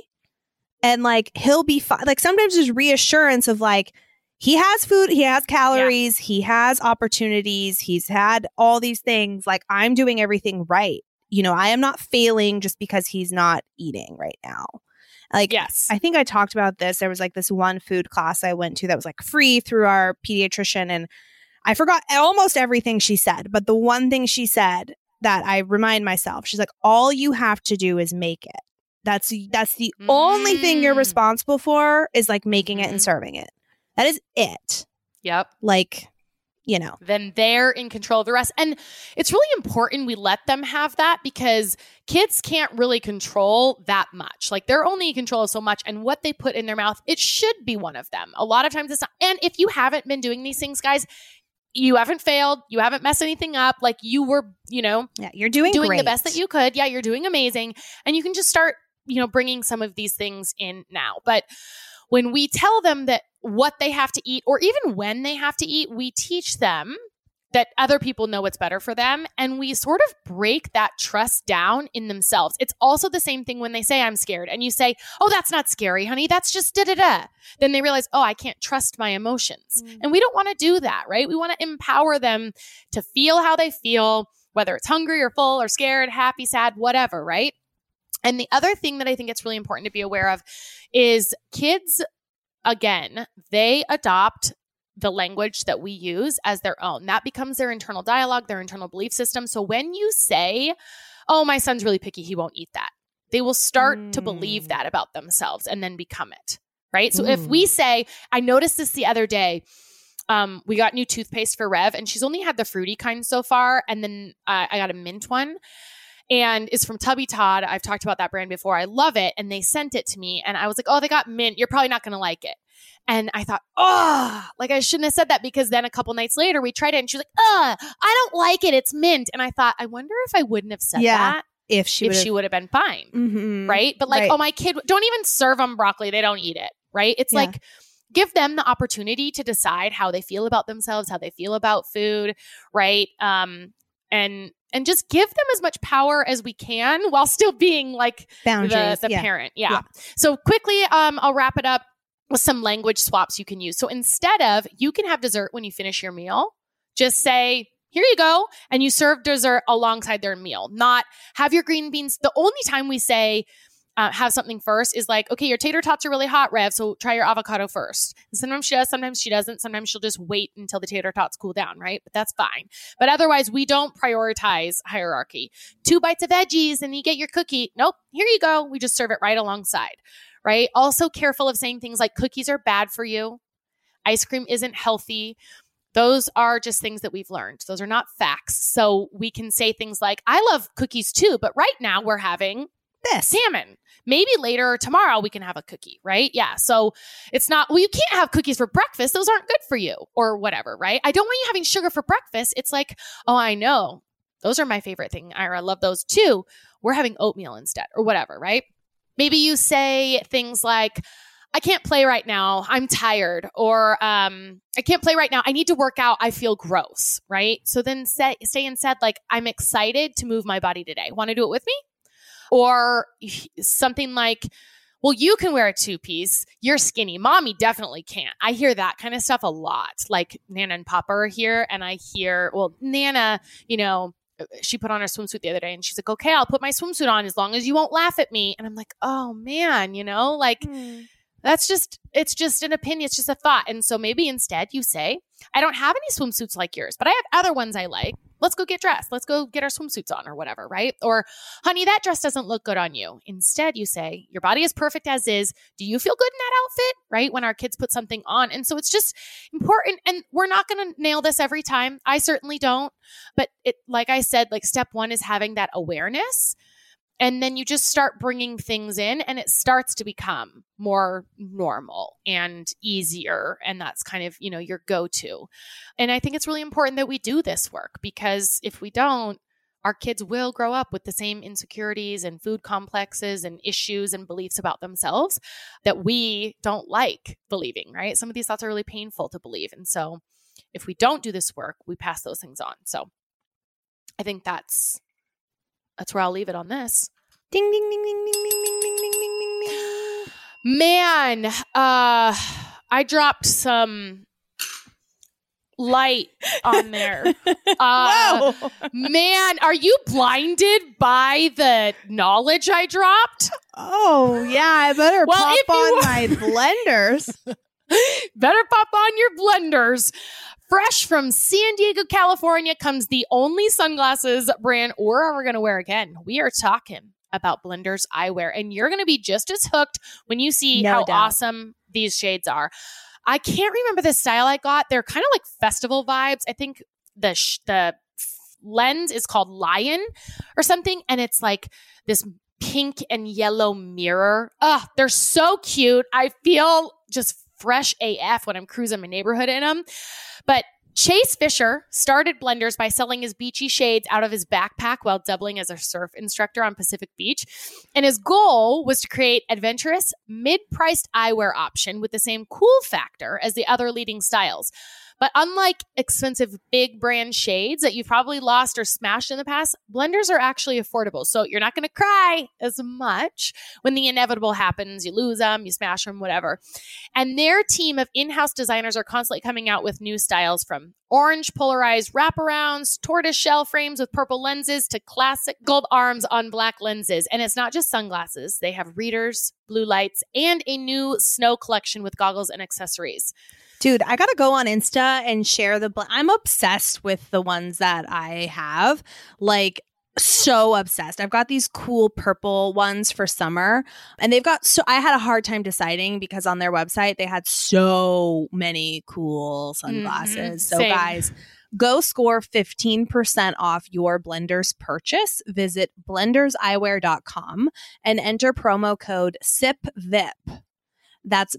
And like, he'll be fine. Like sometimes there's reassurance of like, he has food, he has calories, he has opportunities, he's had all these things. Like I'm doing everything right. I am not failing just because he's not eating right now. Like, I think I talked about this. There was like this one food class I went to that was like free through our pediatrician. And I forgot almost everything she said. But the one thing she said that I remind myself, she's like, all you have to do is make it. That's the only thing you're responsible for is like making it and serving it. That is it. Yep. Like, Then they're in control of the rest. And it's really important we let them have that because kids can't really control that much. Like they're only in control of so much. And what they put in their mouth, it should be one of them. A lot of times it's not. And if you haven't been doing these things, guys, you haven't failed. You haven't messed anything up. Like you were, you're doing great. The best that you could. Yeah, you're doing amazing. And you can just start bringing some of these things in now. But when we tell them that what they have to eat, or even when they have to eat, we teach them that other people know what's better for them. And we sort of break that trust down in themselves. It's also the same thing when they say, I'm scared. And you say, oh, that's not scary, honey. That's just da-da-da. Then they realize, oh, I can't trust my emotions. And we don't want to do that, right? We want to empower them to feel how they feel, whether it's hungry or full or scared, happy, sad, whatever, right? And the other thing that I think it's really important to be aware of is kids, again, they adopt the language that we use as their own. That becomes their internal dialogue, their internal belief system. So when you say, oh, my son's really picky, he won't eat that, they will start to believe that about themselves and then become it, right? So if we say, I noticed this the other day, we got new toothpaste for Rev and she's only had the fruity kind so far. And then I got a mint one. And it's from Tubby Todd. I've talked about that brand before. I love it. And they sent it to me. And I was like, oh, they got mint. You're probably not going to like it. And I thought, like I shouldn't have said that because then a couple nights later we tried it and she's like, I don't like it. It's mint. And I thought, I wonder if I wouldn't have said that if she would have been fine. Right. But like, oh, my kid, don't even serve them broccoli. They don't eat it. Right. It's like, give them the opportunity to decide how they feel about themselves, how they feel about food. Right. And just give them as much power as we can while still being like boundaries, the parent. Yeah. So quickly, I'll wrap it up with some language swaps you can use. So instead of, you can have dessert when you finish your meal, just say, here you go. And you serve dessert alongside their meal, not have your green beans. The only time we say, have something first is like, okay, your tater tots are really hot, Rev, so try your avocado first. And sometimes she does, sometimes she doesn't. Sometimes she'll just wait until the tater tots cool down, right? But that's fine. But otherwise, we don't prioritize hierarchy. 2 bites of veggies and you get your cookie. Nope, here you go. We just serve it right alongside, right? Also careful of saying things like cookies are bad for you. Ice cream isn't healthy. Those are just things that we've learned. Those are not facts. So we can say things like, I love cookies too, but right now we're having this salmon. Maybe later or tomorrow we can have a cookie, right? Yeah. So it's not, well, you can't have cookies for breakfast. Those aren't good for you or whatever, right? I don't want you having sugar for breakfast. It's like, oh, I know. Those are my favorite thing. I love those too. We're having oatmeal instead or whatever, right? Maybe you say things like, I can't play right now. I'm tired. Or I can't play right now. I need to work out. I feel gross, right? So then say instead, like, I'm excited to move my body today. Want to do it with me? Or something like, well, you can wear a 2-piece. You're skinny. Mommy definitely can't. I hear that kind of stuff a lot. Like Nana and Papa are here, and I hear, well, Nana, you know, she put on her swimsuit the other day and she's like, okay, I'll put my swimsuit on as long as you won't laugh at me. And I'm like, oh man, you know, like it's just an opinion. It's just a thought. And so maybe instead you say, I don't have any swimsuits like yours, but I have other ones I like. Let's go get dressed. Let's go get our swimsuits on or whatever, right? Or, honey, that dress doesn't look good on you. Instead, you say, your body is perfect as is. Do you feel good in that outfit, right? When our kids put something on. And so it's just important. And we're not going to nail this every time. I certainly don't. But it, like I said, like step one is having that awareness. And then you just start bringing things in and it starts to become more normal and easier. And that's kind of, you know, your go-to. And I think it's really important that we do this work, because if we don't, our kids will grow up with the same insecurities and food complexes and issues and beliefs about themselves that we don't like believing, right? Some of these thoughts are really painful to believe. And so if we don't do this work, we pass those things on. So I think that's where I'll leave it on this. Ding, ding, ding, ding, ding, ding, ding, ding, ding, ding, ding. Man, I dropped some light on there. Whoa. Man, are you blinded by the knowledge I dropped? Oh, yeah. I better pop on my blenders. Better pop on your blenders. Fresh from San Diego, California comes the only sunglasses brand we're ever going to wear again. We are talking about Blenders Eyewear, and you're going to be just as hooked when you see how awesome these shades are. I can't remember the style I got. They're kind of like festival vibes. I think the lens is called Lion or something, and it's like this pink and yellow mirror. They're so cute. I feel just fresh AF when I'm cruising my neighborhood in them. But Chase Fisher started Blenders by selling his beachy shades out of his backpack while doubling as a surf instructor on Pacific Beach. And his goal was to create adventurous, mid-priced eyewear option with the same cool factor as the other leading styles. But unlike expensive big brand shades that you've probably lost or smashed in the past, Blenders are actually affordable. So you're not going to cry as much when the inevitable happens. You lose them, you smash them, whatever. And their team of in-house designers are constantly coming out with new styles, from orange polarized wraparounds, tortoise shell frames with purple lenses, to classic gold arms on black lenses. And it's not just sunglasses. They have readers, blue lights, and a new snow collection with goggles and accessories. Dude, I got to go on Insta and share I'm obsessed with the ones that I have. Like, so obsessed. I've got these cool purple ones for summer, and I had a hard time deciding because on their website they had so many cool sunglasses. So Same. Guys, go score 15% off your Blenders purchase. Visit blenderseyewear.com and enter promo code SIPVIP. That's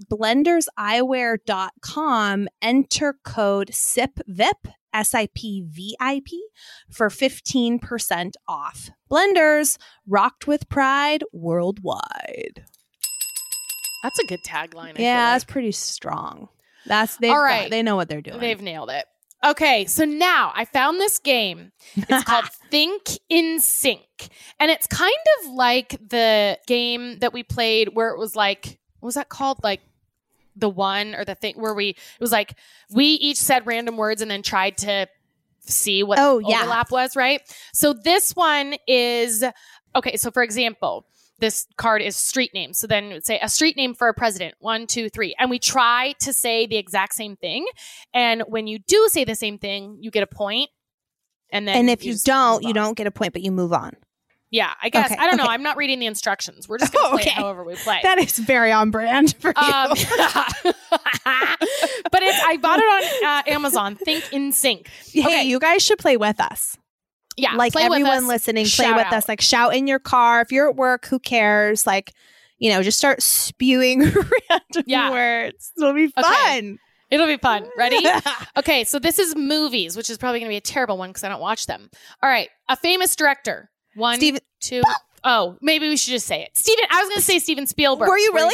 blenderseyewear.com. Enter code SIPVIP, SIPVIP, for 15% off. Blenders, rocked with pride worldwide. That's a good tagline. That's pretty strong. All right. They know what they're doing. They've nailed it. Okay, so now I found this game. It's called Think in Sync. And it's kind of like the game that we played where it was like, what was that called? Like the one or the thing where it was like we each said random words and then tried to see what overlap was, right? So this one is, okay, so for example, this card is street names. So then it would say a street name for a president, 1, 2, 3. And we try to say the exact same thing. And when you do say the same thing, you get a point. And if you don't get a point, but you move on. Yeah, I guess. Okay, I don't know. I'm not reading the instructions. We're just going to play it however we play. That is very on brand for you. But I bought it on Amazon. Think in Sync. Hey, you guys should play with us. Yeah. Like everyone listening, play with us. Like shout in your car. If you're at work, who cares? Like, just start spewing random words. It'll be fun. Okay. It'll be fun. Ready? Okay, so this is movies, which is probably going to be a terrible one because I don't watch them. All right. A famous director. 1, 2. Oh, maybe we should just say it. I was going to say Steven Spielberg. Were you really?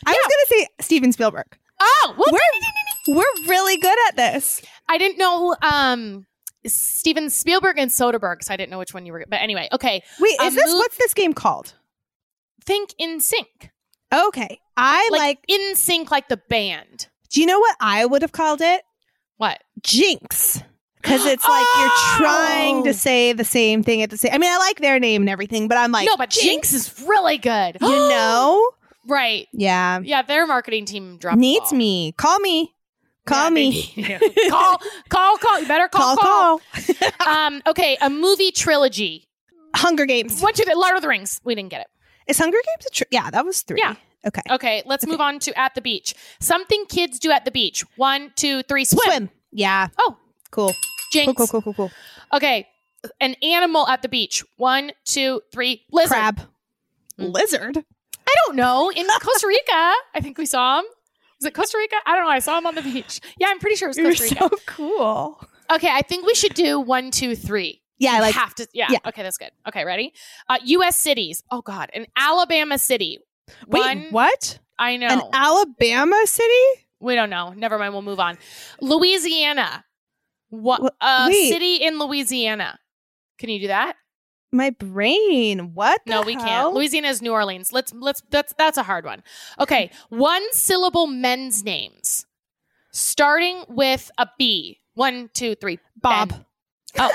I was going to say Steven Spielberg. Oh, well, We're really good at this. I didn't know Steven Spielberg and Soderbergh, so I didn't know which one you were. But anyway, okay. Wait, what's this game called? Think In Sync. Okay. I like In Sync, like the band. do you know what I would have called it? What? Jinx. Because it's like you're trying to say the same thing at the same. I mean, I like their name and everything, but I'm like, no, but Jinx is really good. You know? Right. Yeah. Yeah, their marketing team dropped Needs the ball. me. Call me. Call me. Call. You better call. Call. Okay, a movie trilogy. Hunger Games. What you Lord of the Rings. We didn't get it. Is Hunger Games yeah, that was 3. Yeah. Okay. Okay, let's move on to at the beach. Something kids do at the beach. 1, 2, 3, swim. Yeah. Oh, Cool. Jinx. Cool. Okay, an animal at the beach. 1, 2, 3, lizard. Crab. Lizard? I don't know. In Costa Rica, I think we saw him. Was it Costa Rica? I don't know. I saw him on the beach. Yeah, I'm pretty sure it was Costa Rica. You're so cool. Okay, I think we should do 1, 2, 3. Yeah, I like. Have to. Yeah. Okay, that's good. Okay, ready? U.S. cities. Oh God, an Alabama city. Wait, what? I know. An Alabama city? We don't know. Never mind. We'll move on. Louisiana. What? Wait. City in Louisiana. Can you do that? My brain. What? No, we can't. Louisiana is New Orleans. That's a hard one. Okay, 1 syllable men's names, starting with a B. 1, 2, 3. Bob. Ben. Oh.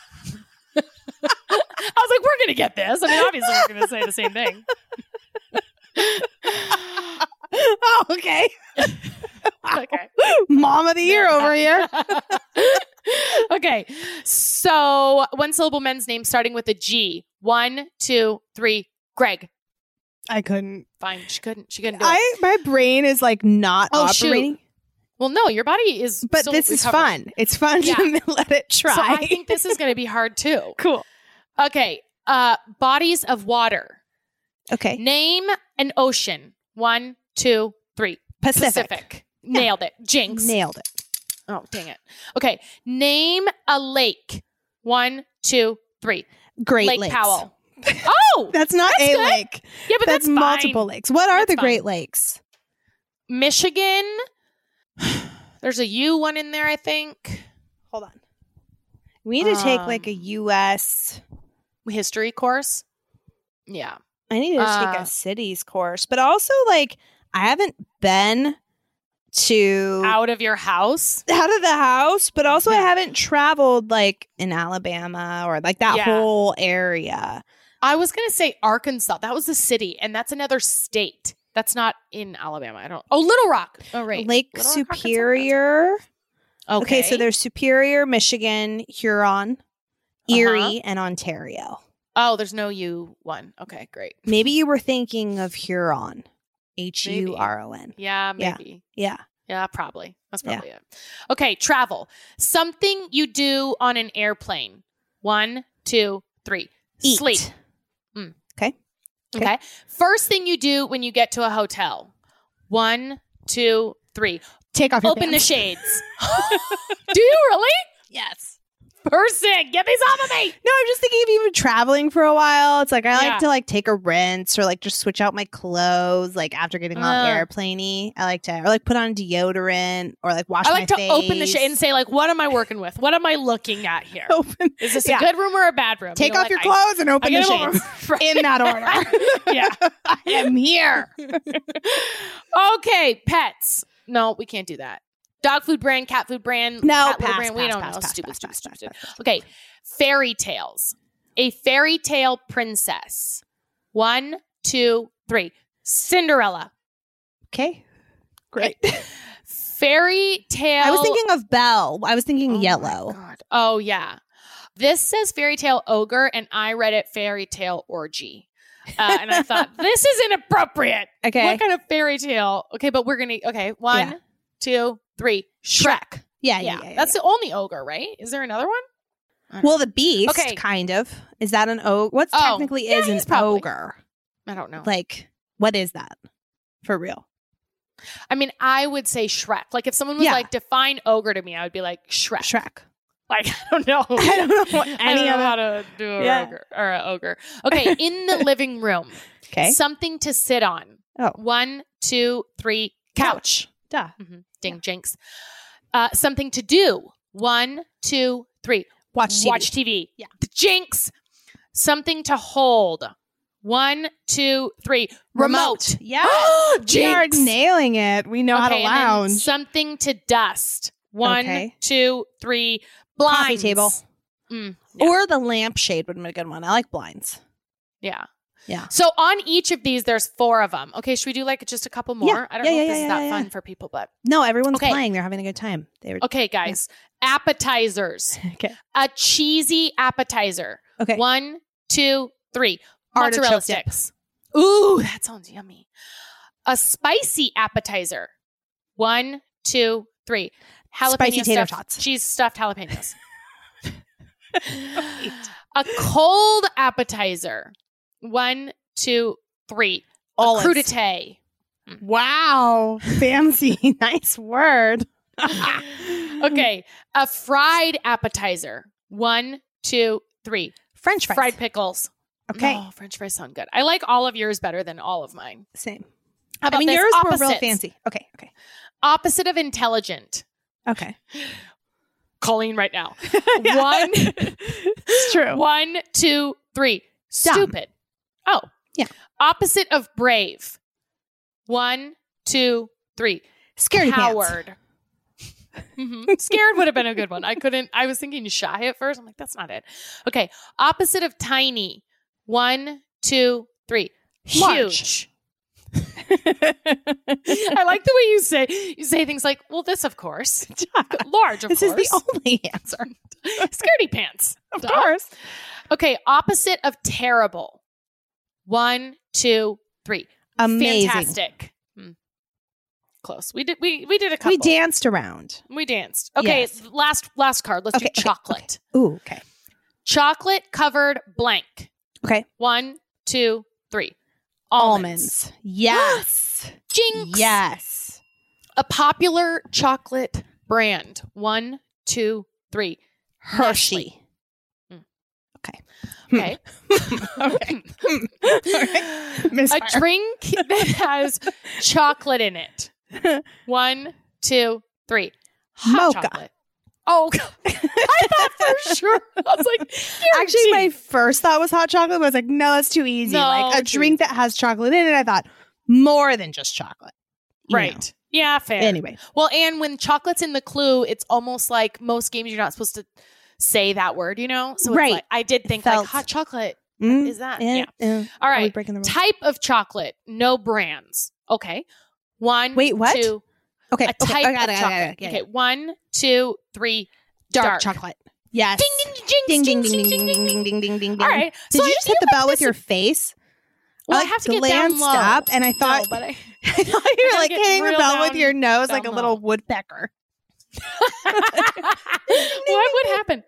I was like, we're gonna get this. I mean, obviously, we're gonna say the same thing. Oh, okay. Okay. Mom of the year over here. Okay. So 1 syllable men's name starting with a G. 1, 2, 3. Greg. I couldn't. Fine. She couldn't do it. My brain is like not operating. Shoot. Well, no, your body is. But still this is recovering. fun. It's fun to let it try. So I think this is going to be hard too. Cool. Okay. Bodies of water. Okay. Name an ocean. 1, 2, 3. Pacific. Nailed it. Jinx. Nailed it. Oh, dang it. Okay. Name a lake. 1, 2, 3. Great Lake Lakes. Powell. Oh, That's not that's a good. lake. Yeah, but that's multiple fine. lakes. What are That's the Great fine. Lakes? Michigan. There's a U one in there, I think. Hold on. We need to take like a U.S. history course. Yeah. I need to take a cities course, but also like I haven't been to Out of your house. out of the house, but also I haven't traveled like in Alabama or like that whole area. I was going to say Arkansas. That was a city, and that's another state. That's not in Alabama. I don't. Oh, Little Rock. Oh, right. Lake Little Rock, Arkansas. Superior. Okay, So there's Superior, Michigan, Huron, Erie, and Ontario. Oh, there's no U one. Okay, great. Maybe you were thinking of Huron. Huron. Yeah, maybe. Yeah. Yeah, probably. That's probably it. Okay, travel. Something you do on an airplane. 1, 2, 3. Eat. Sleep. Okay. First thing you do when you get to a hotel. 1, 2, 3. Take off your Open the pants. shades. Do you really? Yes. Person, get these off of me. No, I'm just thinking of even traveling for a while. It's like I Yeah. like to like take a rinse or like just switch out my clothes like after getting all airplane-y. I like to or like put on deodorant or like wash I my like to face. open the shade and say, like, what am I working with? What am I looking at here? Open. Is this a good room or a bad room? Take You know, off like, your clothes and open I the get them shades over- in that order. Yeah. I am here. Okay, pets. No, we can't do that. Dog food brand, cat food brand, No, cat litter pass, brand. We pass, don't pass, know. pass, Stupid, pass, stupid, pass, stupid, pass, stupid. Okay, fairy tales. A fairy tale princess. 1, 2, 3. Cinderella. Okay. Great. Fairy tale. I was thinking of Belle. I was thinking Oh, yellow. my God. Oh, yeah. This says fairy tale ogre, and I read it fairy tale orgy. And I thought, this is inappropriate. Okay. What kind of fairy tale? Okay, but we're going to, okay, 1, 2, 3. Shrek. Yeah. That's the only ogre, right? Is there another one? Well, the beast, Okay. kind of. Is that an ogre? What's Oh, technically yeah, is he's an probably- ogre? I don't know. Like, what is that? For real. I mean, I would say Shrek. Like, if someone was Yeah. like, define ogre to me, I would be like, Shrek. Shrek. Like, I don't know. I don't know what I any don't know of how it. to do an ogre. Okay, in the living room. Okay. Something to sit on. Oh. 1, 2, 3, couch. Duh. Ding, jinx. Something to do. 1, 2, 3. Watch TV. Watch TV. Yeah. Jinx. Something to hold. 1, 2, 3. Remote. Yeah. Jinx. We are nailing it. We know how to and then lounge. something to dust. 1, Okay. 2, 3. Blinds. Coffee table. Yeah. Or the lampshade would have been a good one. I like blinds. Yeah. Yeah. So on each of these, there's 4 of them. Okay, should we do like just a couple more? Yeah. I don't know if this is Yeah, that yeah, fun yeah. for people, but No, everyone's Okay. playing. They're having a good time. They were okay, guys. Appetizers. okay. A cheesy appetizer. Okay. 1, 2, 3. Artichoke Mozzarella dip. sticks. Ooh, that sounds yummy. A spicy appetizer. 1, 2, 3. Jalapeno Spicy tater stuffed, tots. cheese stuffed jalapenos. A cold appetizer. 1, 2, 3. Olives. A crudité. Wow. Fancy. Nice word. Okay. A fried appetizer. 1, 2, 3. French fries. Fried pickles. Okay. Oh, French fries sound good. I like all of yours better than all of mine. Same. How about I mean, this? yours were real Opposites. fancy. Okay. Okay. Opposite of intelligent. Okay. Colleen right now. Yeah. 1, It's true. 1, 2, 3. Dumb. Stupid. Oh. Yeah. Opposite of brave. 1, 2, 3. Scaredy pants. Coward. Scared would have been a good one. I was thinking shy at first. I'm like, that's not it. Okay. Opposite of tiny. 1, 2, 3. Large. Huge. I like the way you say things like, well, this of course. Large, of This course. is the only answer. Scaredy pants. Of Duh. course. Okay, opposite of terrible. 1, 2, 3. Amazing. Fantastic. Close. We did a couple. We danced around. We danced. Okay, Yes. last card. Let's do chocolate. Ooh, okay. Chocolate covered blank. Okay. 1, 2, 3. Almonds. Yes. Jinx. Yes. A popular chocolate brand. 1, 2, 3. Hershey. Okay. Okay. Okay. Okay. A drink that has chocolate in it. 1, 2, 3. Hot Mocha. chocolate. Oh, I thought for sure. I was like, Actually, my guaranteed. first thought was hot chocolate, but I was like, no, that's too easy. No, like a too drink that has chocolate in it, I thought more than just chocolate. You Right. know. Yeah, fair. Anyway. Well, and when chocolate's in the clue, it's almost like most games you're not supposed to say that word, you know? So Right. it's like, I did think felt- like hot chocolate. Mm, Is that? Yeah. All Are we right. breaking the rules? Type of chocolate, no brands. Okay. 1, Wait, what? 2. Okay. A okay. type I got of it, chocolate. Yeah, Okay. 1, 2, 3. Dark chocolate. Yes. Ding, ding, jinx, Ding, ding, jinx, ding, jinx, ding, ding, ding, ding, ding, ding, ding. All right. Did So you I just hit feel the like bell with this your is- face? Well, I like have to get down glanced low. up, and I thought, No, but I I thought you were gotta like get hitting the real bell with down- your nose down like a low. little woodpecker. What would happen?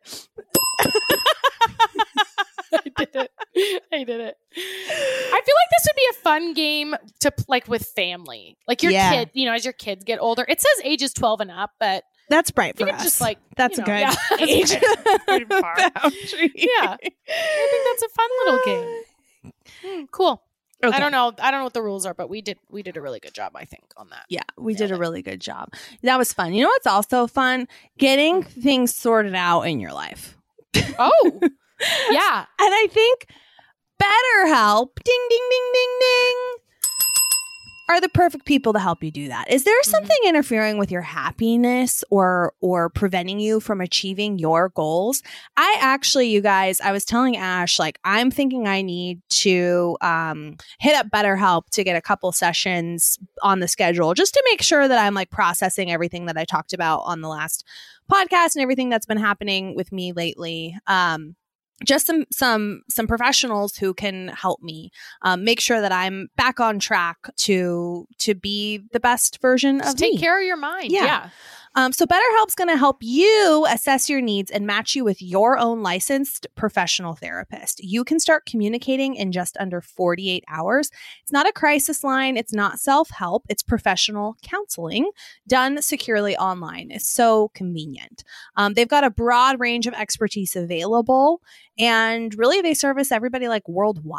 I did it. I feel like this would be a fun game to like with family. Like your Yeah. kid, as your kids get older. It says ages 12 and up, but That's bright for you could us. just like That's you a know, good yeah, that's age pretty far. boundary. Yeah. I think that's a fun little game. Cool. Okay. I don't know what the rules are, but we did a really good job, I think, on that. Yeah, we did Nailed a it. really good job. That was fun. You know what's also fun? Getting things sorted out in your life. Oh. Yeah. And I think BetterHelp, ding, ding, ding, ding, ding, are the perfect people to help you do that. Is there something interfering with your happiness or preventing you from achieving your goals? I actually, you guys, I was telling Ash, like, I'm thinking I need to hit up BetterHelp to get a couple sessions on the schedule just to make sure that I'm like processing everything that I talked about on the last podcast and everything that's been happening with me lately. Just some professionals who can help me make sure that I'm back on track to be the best version Just of take me. care of your mind. Yeah. Yeah. So BetterHelp's going to help you assess your needs and match you with your own licensed professional therapist. You can start communicating in just under 48 hours. It's not a crisis line. It's not self-help. It's professional counseling done securely online. It's so convenient. They've got a broad range of expertise available, and really they service everybody like worldwide.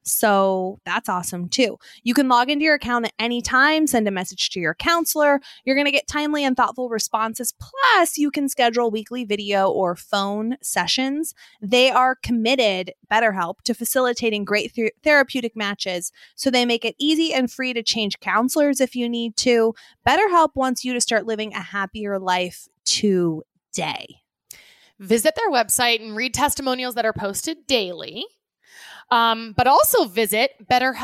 So that's awesome too. You can log into your account at any time, send a message to your counselor. You're going to get timely and thoughtful responses. Plus, you can schedule weekly video or phone sessions. They are committed, BetterHelp, to facilitating great therapeutic matches. So they make it easy and free to change counselors if you need to. BetterHelp wants you to start living a happier life today. Visit their website and read testimonials that are posted daily. But also visit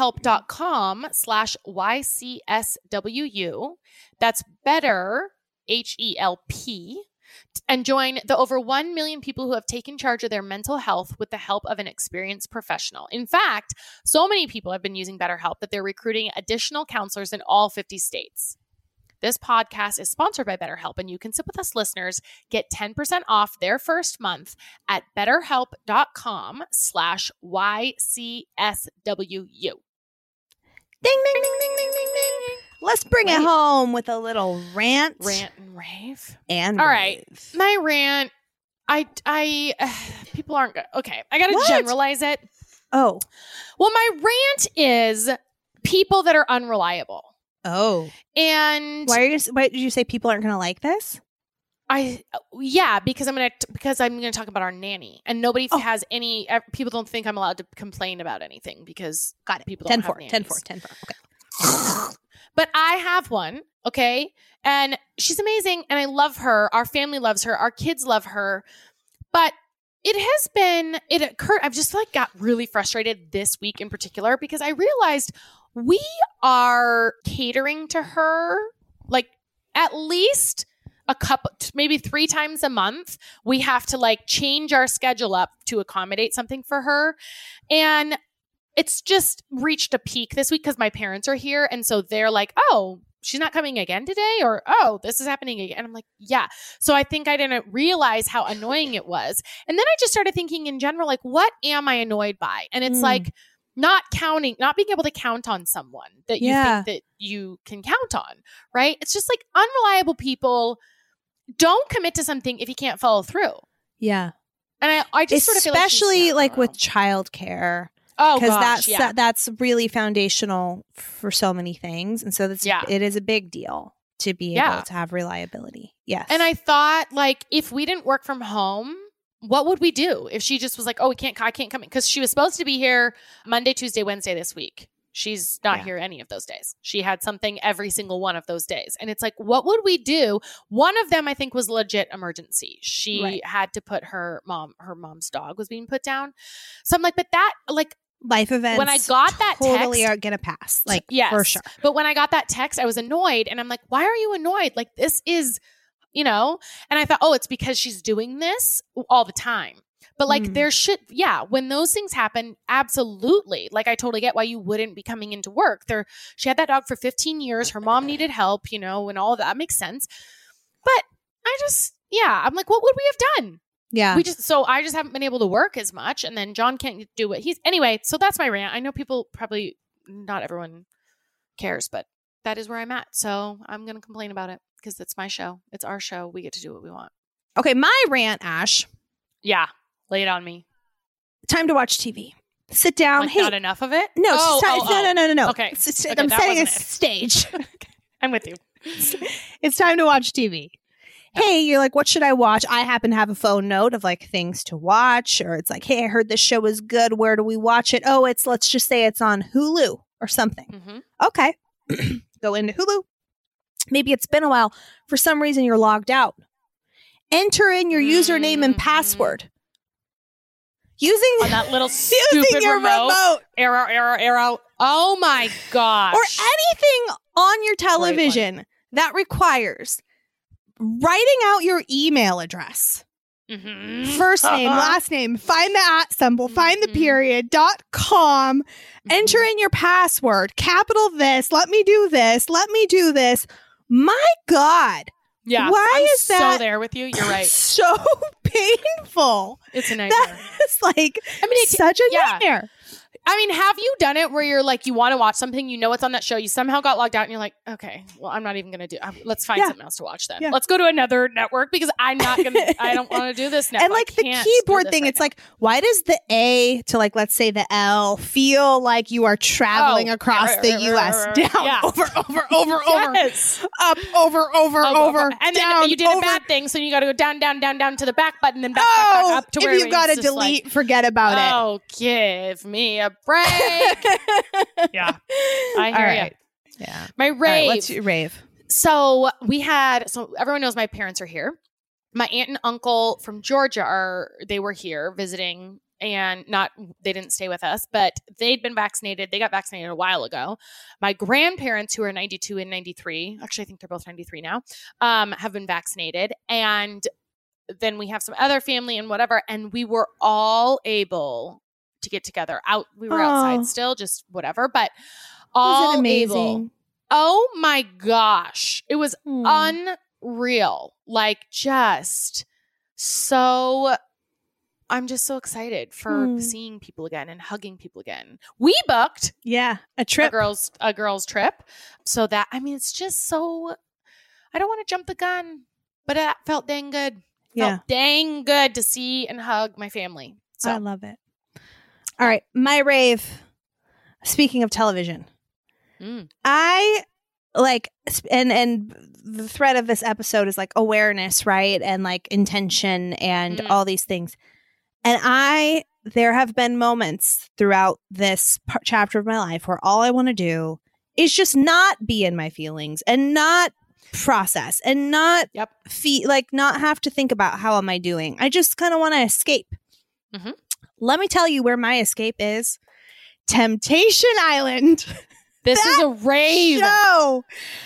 betterhelp.com/YCSWU. That's better, H-E-L-P, and join the over 1 million people who have taken charge of their mental health with the help of an experienced professional. In fact, so many people have been using BetterHelp that they're recruiting additional counselors in all 50 states. This podcast is sponsored by BetterHelp, and you can sit with us listeners, get 10% off their first month at betterhelp.com/YCSWU. Ding, ding, ding, ding, ding, ding, ding. Let's bring it home with a little rant. Rant and rave. And all rave. right. My rant, I people aren't good. Okay. I got to generalize it. Oh. Well, my rant is people that are unreliable. Oh. And why did you say people aren't going to like this? Because I'm going to talk about our nanny, and nobody has any. People don't think I'm allowed to complain about anything because people don't have nannies. 10-4. Okay. But I have one. Okay, and she's amazing, and I love her. Our family loves her. Our kids love her. But it occurred. I've just got really frustrated this week in particular because I realized we are catering to her at least a couple, maybe 3 times a month. We have to change our schedule up to accommodate something for her. And it's just reached a peak this week because my parents are here. And so they're like, oh, she's not coming again today, or, oh, this is happening again. And I'm like, yeah. So I think I didn't realize how annoying it was. And then I just started thinking in general, what am I annoyed by? And it's not being able to count on someone that you think that you can count on, right? It's just unreliable people don't commit to something if you can't follow through. Yeah. And I just sort of feel especially with childcare. Oh, because that's really foundational for so many things. And so it is a big deal to be able to have reliability. Yes. And I thought if we didn't work from home, what would we do if she just was like, oh, I can't come in? Because she was supposed to be here Monday, Tuesday, Wednesday this week. She's not here any of those days. She had something every single one of those days. And it's what would we do? One of them, I think, was legit emergency. She had to put her mom's dog was being put down. So I'm but that life events. When I got that totally text, are going to pass. Yes, for sure. But when I got that text, I was annoyed. And I'm why are you annoyed? This is... and I thought, oh, it's because she's doing this all the time. But there should, when those things happen, absolutely. I totally get why you wouldn't be coming into work. She had that dog for 15 years. Her mom needed help, and all of that makes sense. But I'm what would we have done? Yeah. I just haven't been able to work as much. And then John can't do what anyway. So that's my rant. I know people probably, not everyone cares, but that is where I'm at. So I'm going to complain about it. Because it's my show. It's our show. We get to do what we want. Okay, my rant, Ash. Yeah, lay it on me. Time to watch TV. Sit down. Not enough of it? No, no. Okay. I'm setting a stage. I'm with you. It's time to watch TV. Hey, you're what should I watch? I happen to have a phone note of things to watch. Or it's hey, I heard this show is good. Where do we watch it? Oh, let's just say it's on Hulu or something. Mm-hmm. Okay. Go into Hulu. Maybe it's been a while. For some reason, you're logged out. Enter in your username and password. On that little stupid remote. Arrow. Oh my gosh. Or anything on your television that requires writing out your email address. Mm-hmm. First name, last name, find the @ symbol, find the period.com, enter in your password, capital this, let me do this. My God. Yeah. Why is that so there with you? You're right. So painful. It's a nightmare. That is such a nightmare. I mean, have you done it where you're like, you want to watch something, you know it's on that show, you somehow got logged out and you're like, okay, well, I'm not even going to do let's find something else to watch then. Yeah. Let's go to another network because I don't want to do this now. And like the keyboard thing, it's like, why does the A to like, let's say the L feel like you are traveling across the U.S. down, over, yes. up, over, and down, then you did a bad thing, so you got to go down to the back button, then back up to where if you got to delete, forget about it. Oh, give me a break. Yeah, I hear you. Yeah, my rave. Right, let's rave. So everyone knows my parents are here. My aunt and uncle from Georgia they were here visiting, and they didn't stay with us, but they'd been vaccinated. They got vaccinated a while ago. My grandparents, who are 92 and 93, actually I think they're both 93 now, have been vaccinated, and then we have some other family and whatever, and we were all able to get together. We were outside still, just whatever, but all was it amazing? Able. Oh my gosh. It was unreal. Like just so, I'm just so excited for seeing people again and hugging people again. We booked a trip, a girls trip. So that, I mean, it's just so, I don't want to jump the gun, but it felt dang good. Felt dang good to see and hug my family. So I love it. All right, my rave. Speaking of television, I like, and the thread of this episode is like awareness, right? And like intention and all these things. And there have been moments throughout this chapter of my life where all I want to do is just not be in my feelings and not process and not not have to think about how am I doing. I just kind of want to escape. Mm-hmm. Let me tell you where my escape is. Temptation Island. This is a rave. Show.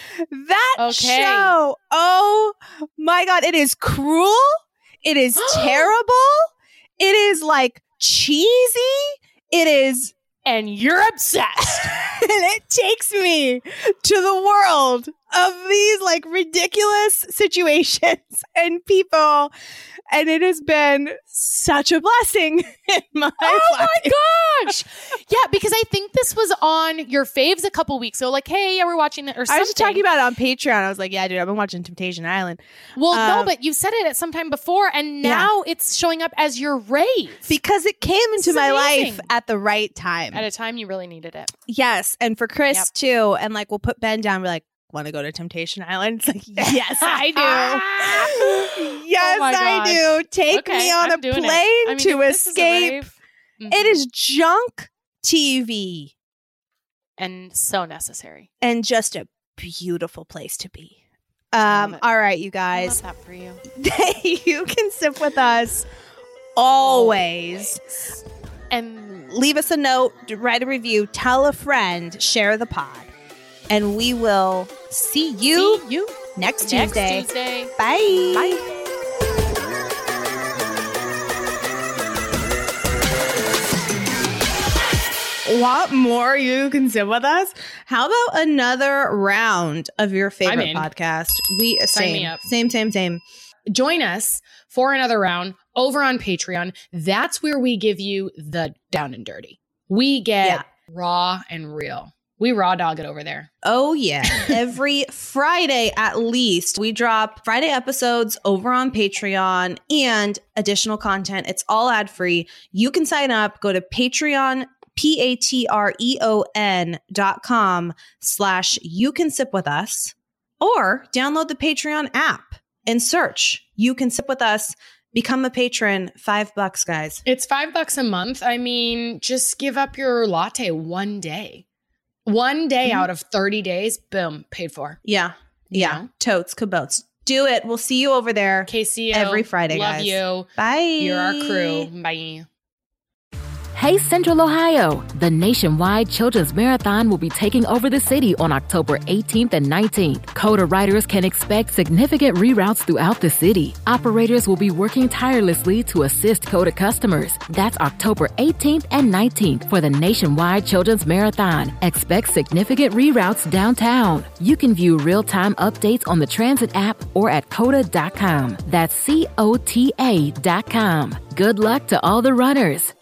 Show. Oh my God. It is cruel. It is terrible. It is like cheesy. It is. And you're obsessed. And it takes me to the world of these like ridiculous situations and people. And it has been such a blessing in my life. Oh my gosh. Yeah, because I think this was on your faves a couple weeks ago. Like, hey, yeah, we're watching that or something. I was just talking about it on Patreon. I was like, yeah, dude, I've been watching Temptation Island. Well, no, but you said it at some time before, and now it's showing up as your rave. Because it came into my life at the right time. At a time you really needed it. Yes. And for Chris too. And like, we'll put Ben down. We're like, want to go to Temptation Island? It's like, yes, I do. Yes, I do. Take me on a plane to escape. It is junk TV. And so necessary. And just a beautiful place to be. All right, you guys. I love that for you. You can sip with us always. And leave us a note, write a review, tell a friend, share the pod. And we will see you next Tuesday. Bye. Bye. Want more? You can sit with us. How about another round of your favorite podcast? Sign me up. Same. Join us for another round over on Patreon. That's where we give you the down and dirty. We get raw and real. We raw dog it over there. Oh, yeah. Every Friday, at least, we drop Friday episodes over on Patreon and additional content. It's all ad-free. You can sign up. Go to Patreon, patreon.com/You Can Sip With Us, or download the Patreon app and search You Can Sip With Us. Become a patron. $5, guys. It's $5 a month. I mean, just give up your latte one day. One day out of 30 days, boom, paid for. Yeah. Totes, kabotes. Do it. We'll see you over there. KCO. Every Friday, Love guys. you. Bye. You're our crew. Bye. Hey Central Ohio! The nationwide Children's Marathon will be taking over the city on October 18th and 19th. CODA riders can expect significant reroutes throughout the city. Operators will be working tirelessly to assist CODA customers. That's October 18th and 19th for the nationwide Children's Marathon. Expect significant reroutes downtown. You can view real-time updates on the Transit app or at CODA.com. That's COTA.com. Good luck to all the runners.